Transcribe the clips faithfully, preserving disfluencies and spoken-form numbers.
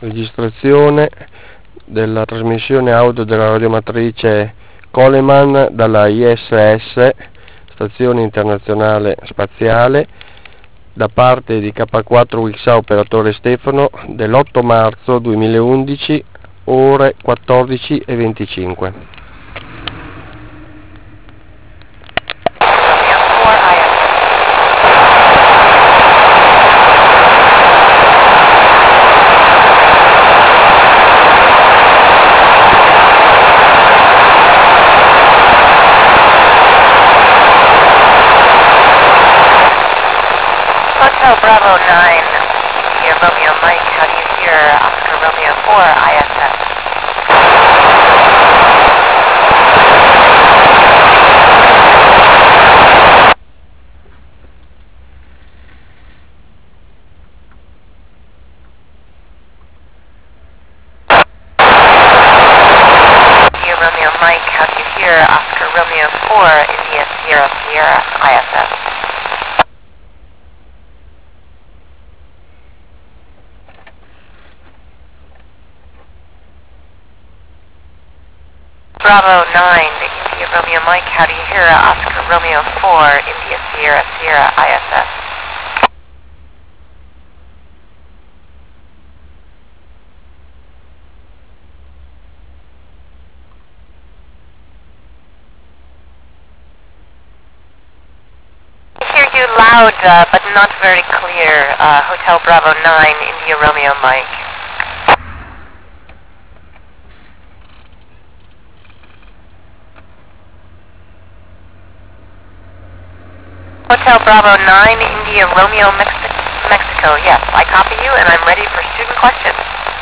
Registrazione della trasmissione audio della radiomatrice Coleman dalla I S S, Stazione Internazionale Spaziale, da parte di K quattro W X A operatore Stefano, dell'otto marzo duemilaundici, ore quattordici e venticinque. Hotel Bravo nine, here Romeo Mike, how do you hear Oscar Romeo four I S S? Here Romeo Mike, how do you hear Oscar Romeo four India Sierra Sierra I S S? Bravo nine, India Romeo Mike, how do you hear Oscar Romeo four India Sierra Sierra I S S? I hear you loud, uh, but not very clear. Uh, Hotel Bravo nine, India Romeo Mike. Hotel Bravo nine, India Romeo Mexi Mexico. Yes, I copy you and I'm ready for student questions.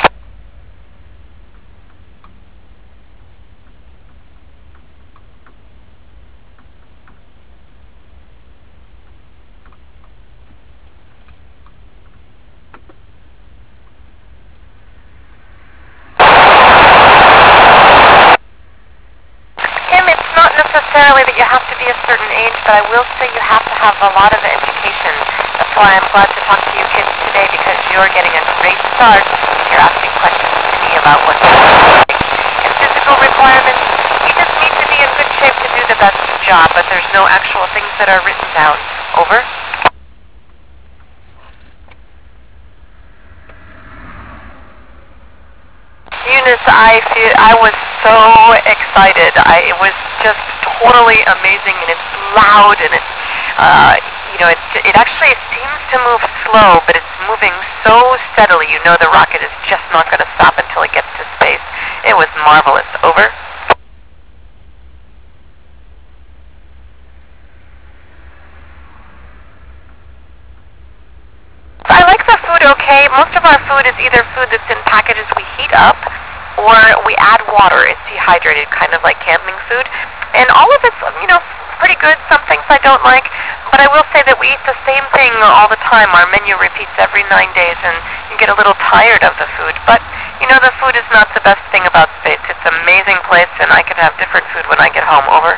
Tim, it's not necessarily that you have to be a certain age, but I will say you have to have a lot of education. That's why I'm glad to talk to you kids today, because you're getting a great start if you're asking questions to me about what's like. And physical requirements, you just need to be in good shape to do the best job, but there's no actual things that are written down. Over. Eunice, I feel I was so excited. I, it was just totally amazing, and it's loud, and it's uh, you know, it it actually seems to move slow, but it's moving so steadily. You know, the rocket is just not going to stop until it gets to space. It was marvelous. Over. I like the food okay. Most of our food is either food that's in packages we heat up, or we add water. It's dehydrated, kind of like camping food. And all of it's, you know, pretty good. Some things I don't like, but I will say that we eat the same thing all the time. Our menu repeats every nine days, and you get a little tired of the food. But, you know, the food is not the best thing about space. It's an amazing place, and I can have different food when I get home. Over.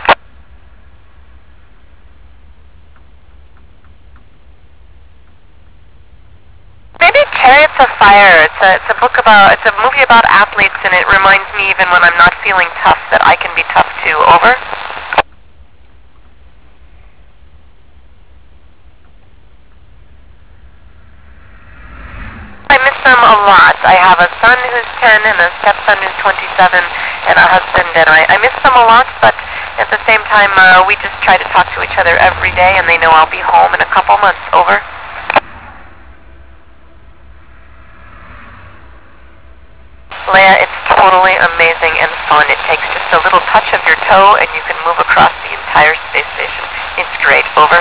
Maybe Chariots of Fire. It's a, it's a book about, it's a movie about athletes, and it reminds me even when I'm not feeling tough that I can be tough too. Over. I miss them a lot. I have a son who's ten and a stepson who's twenty-seven and a husband, and I, I miss them a lot, but at the same time, uh, we just try to talk to each other every day, and they know I'll be home in a couple months. Over. Leia, it's totally amazing and fun. It takes just a little touch of your toe, and you can move across the entire space station. It's great. Over.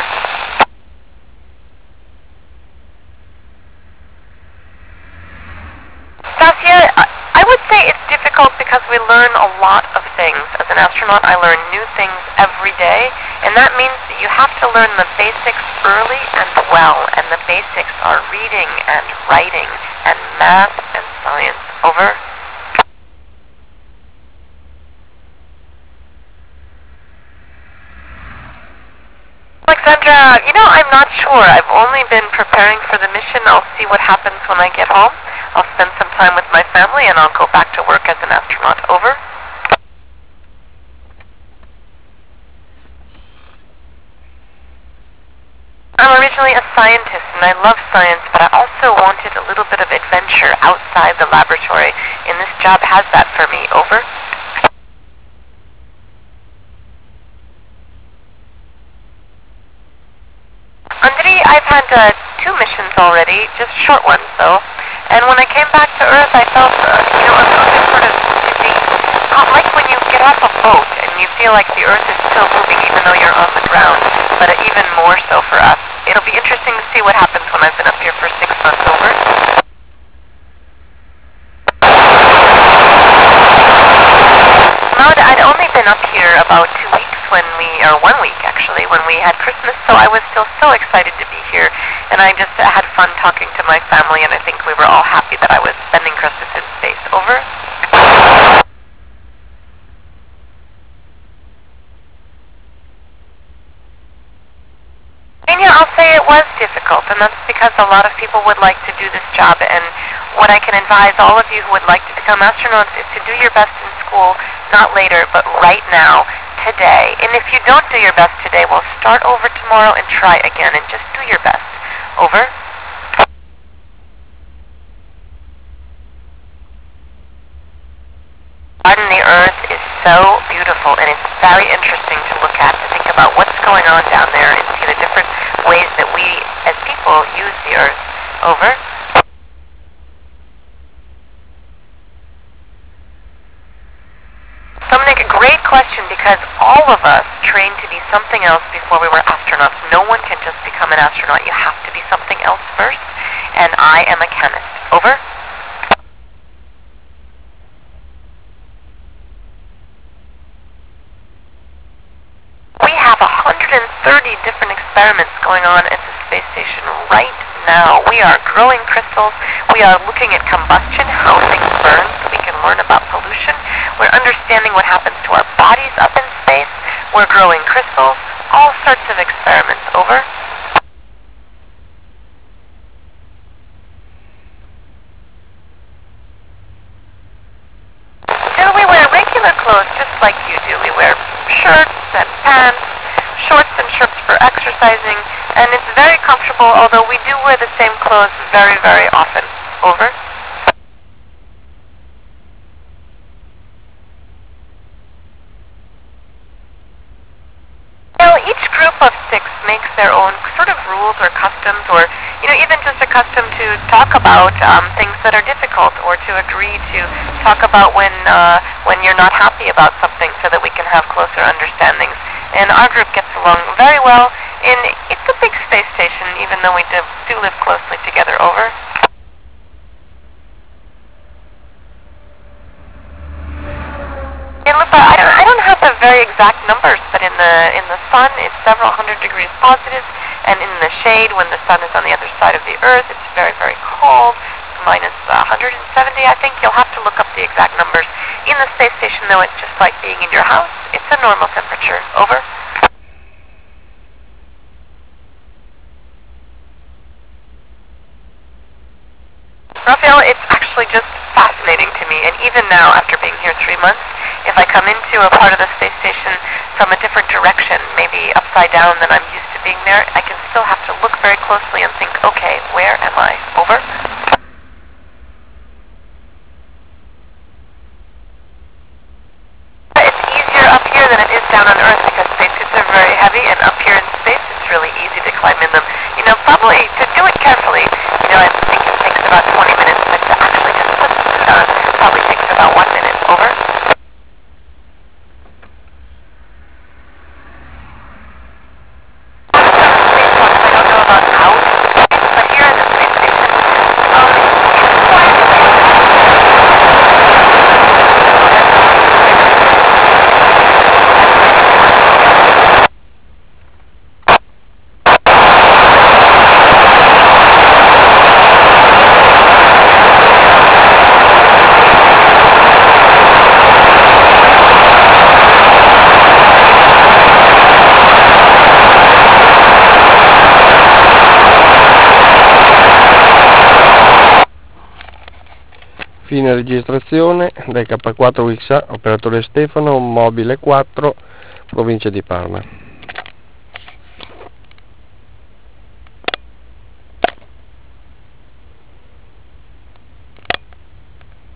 Stasia, I would say it's difficult because we learn a lot of things. As an astronaut, I learn new things every day, and that means that you have to learn the basics early and well, and the basics are reading and writing and math and science. Over. Alexandra, you know, I'm not sure. I've only been preparing for the mission. I'll see what happens when I get home. I'll spend some time with my family and I'll go back to work as an astronaut. Over. I'm originally a scientist and I love science, but I also wanted a little bit of adventure outside the laboratory, and this job has that for me. Over. Andri, I've had uh, two missions already, just short ones though, and when I came back to Earth I felt, uh, you know, a little bit sort of dizzy, not like when you get off a boat and you feel like the Earth is still moving even though you're on the ground, but uh, even more so for us. It'll be interesting to see what happens when I've been up here for six months. Over. Maud, I'd only been up here about two weeks when we, or one week actually, when we had Christmas, so I was still so excited to be here, and I just uh, had fun talking to my family, and I think we were all happy that I was spending Christmas in space. Over. I'll say it was difficult, and that's because a lot of people would like to do this job, and what I can advise all of you who would like to become astronauts is to do your best in school, not later, but right now, today. And if you don't do your best today, well, start over tomorrow and try again, and just do your best. Over. Garden the Earth is so beautiful, and it's very interesting to look at, to think about what's going on down there, and see the different ways that we, as people, use the Earth. Over. Dominic, a great question, because all of us trained to be something else before we were astronauts. No one can just become an astronaut. You have to be something else first, and I am a chemist. Over. We have one hundred thirty different experiments going on at the space station right now. We are growing crystals. We are looking at combustion, how things burn, so we can learn about pollution. We're understanding what happens to our bodies up in space. We're growing crystals. All sorts of experiments. Over. Do we wear regular clothes just like you do? We wear shirts and pants, shorts and shirts for exercising, and it's very comfortable, although we do wear the same clothes very, very often. Over. Well, each group of six makes their own sort of rules or customs, or, you know, even just a custom to talk about um, things that are difficult, or to agree to talk about when uh, when you're not happy about something, so that we can have closer understandings. And our group gets along very well, and it's a big space station, even though we do, do live closely together. Over. Yeah, Lupa, I don't, I don't have the very exact numbers, but in the in the sun it's several hundred degrees positive, and in the shade when the sun is on the other side of the Earth, it's very, very cold, minus uh, one hundred seventy, I think. You'll have to look up the exact numbers. In the space station, though, it's just like being in your house. It's a normal temperature. Over. Raphael, it's actually just fascinating to me, and even now, after being here three months, if I come into a part of the space station from a different direction, maybe upside down than I'm used to being there, I can still have to look very closely and think, okay, where am I? Over. It's easier up here than it is down on Earth, because spacesuits are very heavy, and up here in space, it's really easy to climb in them. You know, probably to do it carefully, you know, I think it takes about twenty minutes, but to actually just put the suit on probably takes about one minute. Over. I don't know about out, but here in the space station, Fine registrazione dai K quattro X A, operatore Stefano, mobile quattro, provincia di Parma.